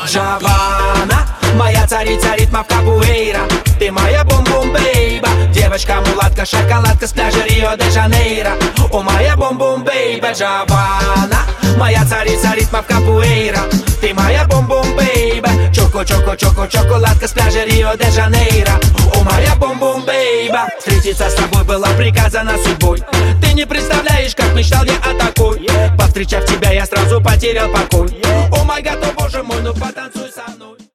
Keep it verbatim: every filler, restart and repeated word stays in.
Джавана, моя царица ритмов капуэйра, ты моя бум-бум-бейба, девочка-мулатка, шоколадка с пляжа Рио-де-Жанейро. О, моя бум-бум-бейба, Джавана, моя царица ритмов капуэйра, ты моя бум-бум-бейба, чоко-чоко-чоко, шоколадка с пляжа Рио-де-Жанейро. О, моя бум-бум-бейба, встретиться с тобой было приказано судьбой. Ты не представляешь, как мечтал я о такой. Повстречав тебя, я сразу потерял покой. О май гад, о боже мой, ну потанцуй со мной.